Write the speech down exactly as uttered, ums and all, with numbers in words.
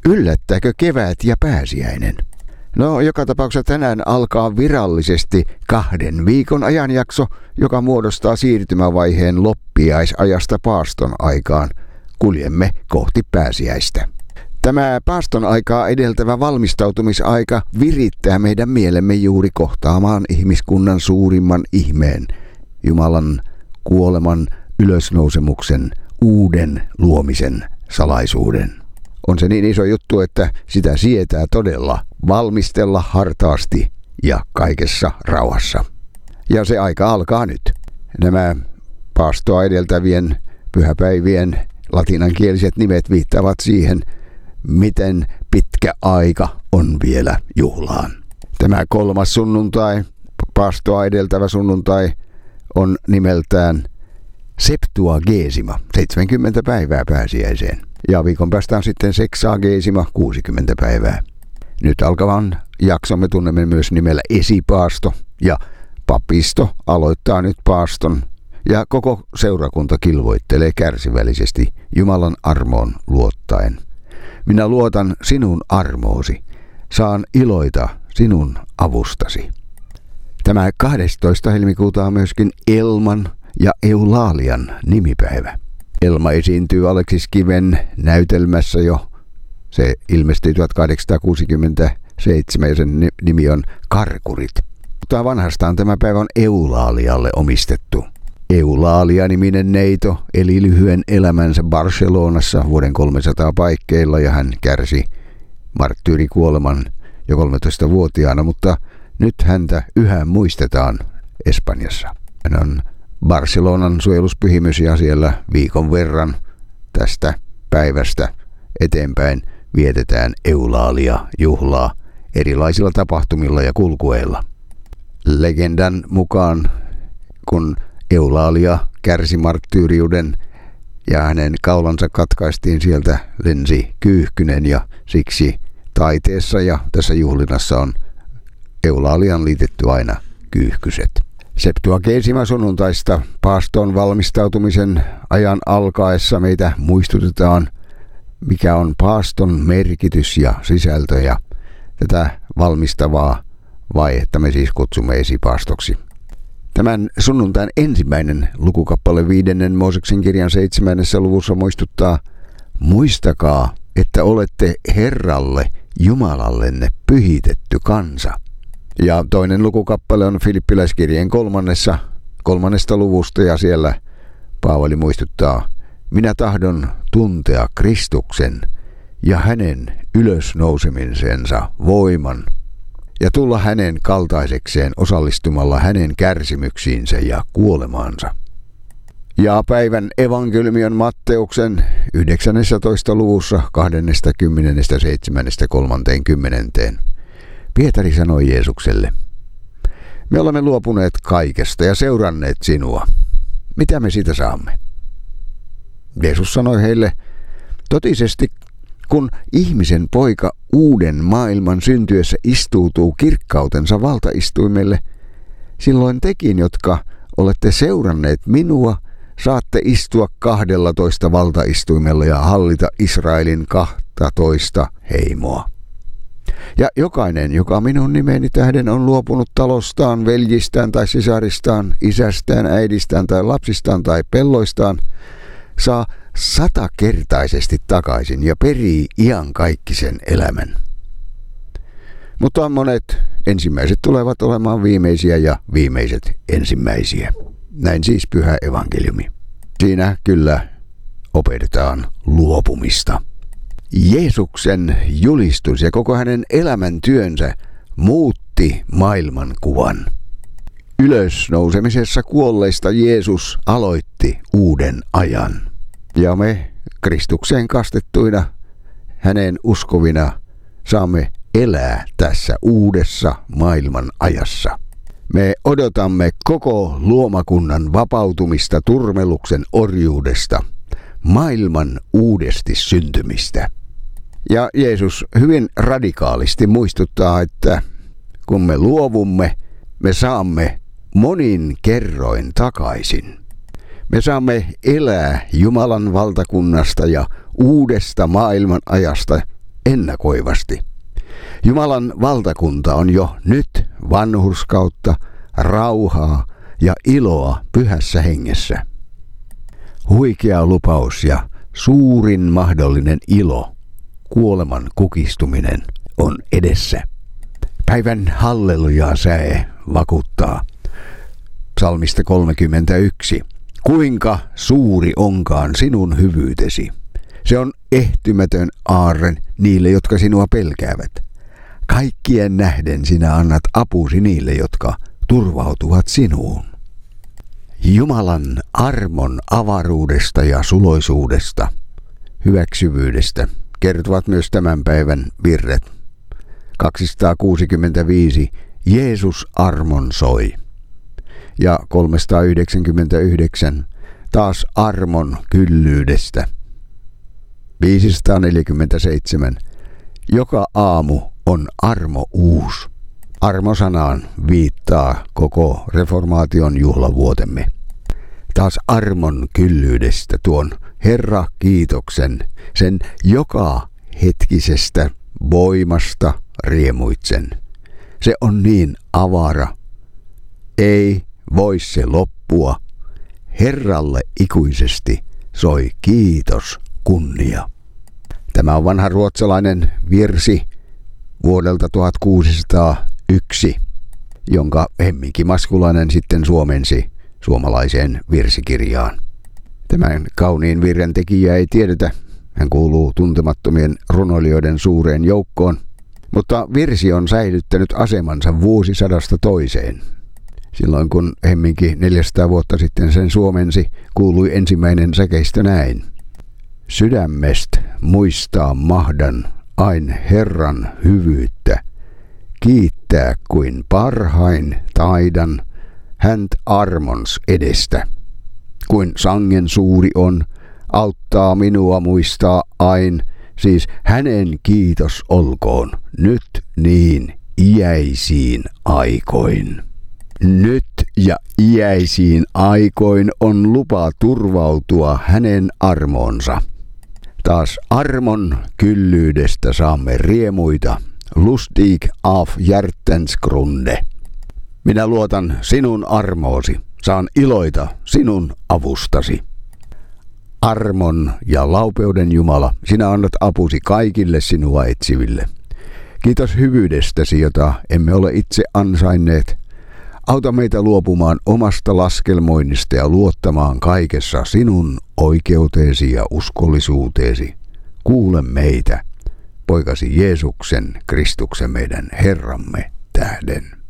Yllättääkö kevät ja pääsiäinen? No, joka tapauksessa tänään alkaa virallisesti kahden viikon ajanjakso, joka muodostaa siirtymävaiheen loppiaisajasta paaston aikaan. Kuljemme kohti pääsiäistä. Tämä paaston aikaa edeltävä valmistautumisaika virittää meidän mielemme juuri kohtaamaan ihmiskunnan suurimman ihmeen, Jumalan kuoleman, ylösnousemuksen, uuden luomisen salaisuuden. On se niin iso juttu, että sitä sietää todella valmistella hartaasti ja kaikessa rauhassa. Ja se aika alkaa nyt. Nämä paastoa edeltävien pyhäpäivien latinankieliset nimet viittaavat siihen, miten pitkä aika on vielä juhlaan. Tämä kolmas sunnuntai, paastoa edeltävä sunnuntai, on nimeltään Septuagesima, seitsemänkymmentä päivää pääsiäiseen. Ja viikon päästä on sitten Sexagesima, kuusikymmentä päivää. Nyt alkavan jaksomme tunnemme myös nimellä esipaasto, ja papisto aloittaa nyt paaston, ja koko seurakunta kilvoittelee kärsivällisesti Jumalan armoon luottaen. Minä luotan sinun armoosi, saan iloita sinun avustasi. Tämä kahdestoista helmikuuta on myöskin Elman ja Eulaalian nimipäivä. Elma esiintyy Aleksis Kiven näytelmässä jo. Se ilmestyi tuhatkahdeksansataakuusikymmentäseitsemän ja sen nimi on Karkurit. Mutta vanhastaan tämä päivä on Eulaalialle omistettu. Eulaalia-niminen neito eli lyhyen elämänsä Barcelonassa vuoden kolmesataa paikkeilla ja hän kärsi marttyyrikuoleman jo kolmetoistavuotiaana, mutta nyt häntä yhä muistetaan Espanjassa. Hän on Barcelonan suojeluspyhimys ja siellä viikon verran tästä päivästä eteenpäin vietetään Eulaalia-juhlaa erilaisilla tapahtumilla ja kulkueilla. Legendan mukaan, kun Eulaalia kärsi marttyyriuden ja hänen kaulansa katkaistiin, sieltä lensi kyyhkynen ja siksi taiteessa ja tässä juhlinnassa on Eulaalian liitetty aina kyyhkyset. Septuagesima sunnuntaista paastoon valmistautumisen ajan alkaessa meitä muistutetaan, mikä on paaston merkitys ja sisältö, ja tätä valmistavaa vaihetta me siis kutsumme esipaastoksi. Tämän sunnuntain ensimmäinen lukukappale viidennen Mooseksen kirjan seitsemännessä luvussa muistuttaa: muistakaa, että olette Herralle Jumalallenne pyhitetty kansa. Ja toinen lukukappale on Filippiläiskirjeen kolmannessa, kolmannesta luvusta ja siellä Paavali muistuttaa: minä tahdon tuntea Kristuksen ja hänen ylösnousemisensa voiman ja tulla hänen kaltaisekseen osallistumalla hänen kärsimyksiinsä ja kuolemaansa. Ja päivän evankeliumi on Matteuksen yhdeksännentoista luvussa kaksikymmentäseitsemän kolmekymmentä. Pietari sanoi Jeesukselle: me olemme luopuneet kaikesta ja seuranneet sinua. Mitä me siitä saamme? Jeesus sanoi heille: totisesti, kun ihmisen poika uuden maailman syntyessä istuutuu kirkkautensa valtaistuimelle, silloin tekin, jotka olette seuranneet minua, saatte istua kahdellatoista valtaistuimella ja hallita Israelin kahtatoista heimoa. Ja jokainen, joka minun nimeni tähden on luopunut talostaan, veljistään tai sisaristaan, isästään, äidistään tai lapsistaan tai pelloistaan, saa satakertaisesti takaisin ja perii iankaikkisen elämän. Mutta monet ensimmäiset tulevat olemaan viimeisiä ja viimeiset ensimmäisiä. Näin siis pyhä evankeliumi. Siinä kyllä opetetaan luopumista. Jeesuksen julistus ja koko hänen elämäntyönsä muutti maailmankuvan. Ylösnousemisessa kuolleista Jeesus aloitti uuden ajan. Ja me Kristukseen kastettuina, häneen uskovina, saamme elää tässä uudessa maailman ajassa. Me odotamme koko luomakunnan vapautumista turmeluksen orjuudesta, maailman uudesti syntymistä. Ja Jeesus hyvin radikaalisti muistuttaa, että kun me luovumme, me saamme monin kerroin takaisin. Me saamme elää Jumalan valtakunnasta ja uudesta maailman ajasta, ennakoivasti. Jumalan valtakunta on jo nyt vanhurskautta, rauhaa ja iloa pyhässä hengessä. Huikea lupaus ja suurin mahdollinen ilo, kuoleman kukistuminen, on edessä. Päivän hallelujaa säe vakuuttaa. Psalmista kolmekymmentäyksi. Kuinka suuri onkaan sinun hyvyytesi. Se on ehtymätön aarre niille, jotka sinua pelkäävät. Kaikkien nähden sinä annat apusi niille, jotka turvautuvat sinuun. Jumalan armon avaruudesta ja suloisuudesta, hyväksyvyydestä kertovat myös tämän päivän virret. kaksisataakuusikymmentäviisi. Jeesus armon soi. Ja kolmesataayhdeksänkymmentäyhdeksän. Taas armon kyllyydestä. viisisataaneljäkymmentäseitsemän. Joka aamu on armo uus. Armosanaan viittaa koko reformaation juhlavuotemme. Taas armon kyllyydestä tuon Herra kiitoksen, sen joka hetkisestä voimasta riemuitsen. Se on niin avara. Ei voi se loppua. Herralle ikuisesti soi kiitos kunnia. Tämä on vanha ruotsalainen virsi vuodelta tuhatkuusisataayksi, jonka Hemminki Maskulainen sitten suomensi suomalaiseen virsikirjaan. Tämän kauniin virren tekijä ei tiedetä. Hän kuuluu tuntemattomien runoilijoiden suureen joukkoon, mutta virsi on säilyttänyt asemansa vuosisadasta toiseen. Silloin kun Hemminki neljäsataa vuotta sitten sen suomensi, kuului ensimmäinen säkeistö näin. Sydämestä muistaa mahdan ain Herran hyvyyttä, kiittää kuin parhain taidan hänt armons edestä. Kuin sangen suuri on, auttaa minua muistaa ain, siis hänen kiitos olkoon, nyt niin iäisiin aikoin. Nyt ja iäisiin aikoin on lupa turvautua hänen armoonsa. Taas armon kyllyydestä saamme riemuita, lustig av hjärtens grunde. Minä luotan sinun armoosi, saan iloita sinun avustasi. Armon ja laupeuden Jumala, sinä annat apusi kaikille sinua etsiville. Kiitos hyvyydestäsi, jota emme ole itse ansainneet. Auta meitä luopumaan omasta laskelmoinnista ja luottamaan kaikessa sinun oikeuteesi ja uskollisuuteesi. Kuule meitä, poikasi Jeesuksen Kristuksen meidän Herramme tähden.